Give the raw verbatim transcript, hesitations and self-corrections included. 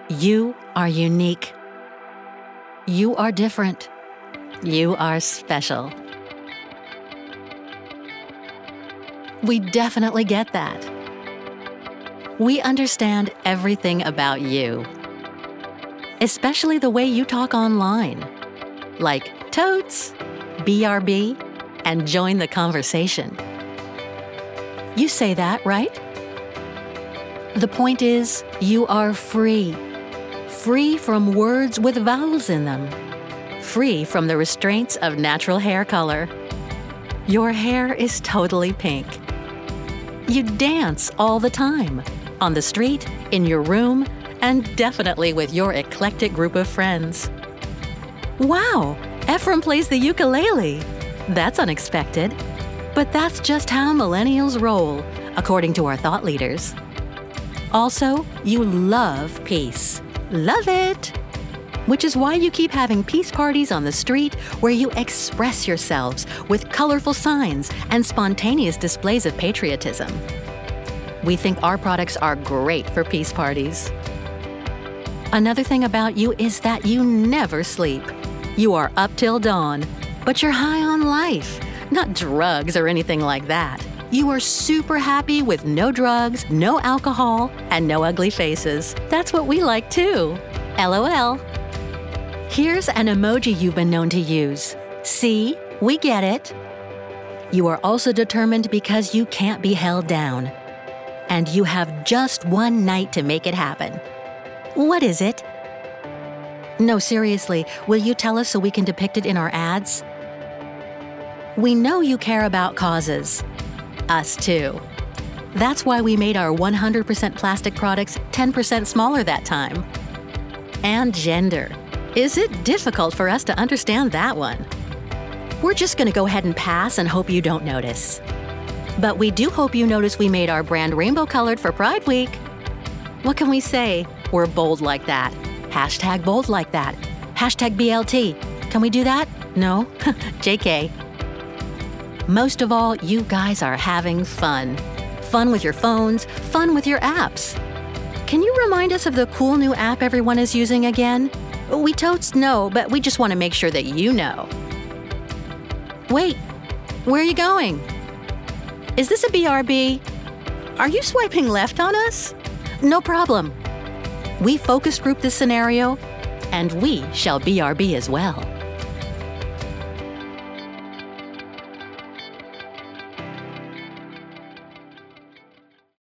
You are unique. You are different. You are special. We definitely get that. We understand everything about you, especially the way you talk online, like totes, B R B, and join the conversation. You say that, right? The point is, you are free. Free from words with vowels in them. Free from the restraints of natural hair color. Your hair is totally pink. You dance all the time, on the street, in your room, and definitely with your eclectic group of friends. Wow, Ephraim plays the ukulele. That's unexpected. But that's just how millennials roll, according to our thought leaders. Also, you love peace. Love it! Which is why you keep having peace parties on the street where you express yourselves with colorful signs and spontaneous displays of patriotism. We think our products are great for peace parties. Another thing about you is that you never sleep. You are up till dawn, but you're high on life, not drugs or anything like that. You are super happy with no drugs, no alcohol, and no ugly faces. That's what we like too. LOL. Here's an emoji you've been known to use. See, we get it. You are also determined because you can't be held down. And you have just one night to make it happen. What is it? No, seriously, will you tell us so we can depict it in our ads? We know you care about causes. Us too. That's why we made our one hundred percent plastic products ten percent smaller that time. And gender. Is it difficult for us to understand that one? We're just gonna go ahead and pass and hope you don't notice. But we do hope you notice we made our brand rainbow colored for Pride Week. What can we say? We're bold like that. Hashtag bold like that. Hashtag B L T. Can we do that? No? J K. Most of all, you guys are having fun. Fun with your phones, fun with your apps. Can you remind us of the cool new app everyone is using again? We totes know, but we just want to make sure that you know. Wait, where are you going? Is this a B R B? Are you swiping left on us? No problem. We focus group this scenario, and we shall B R B as well.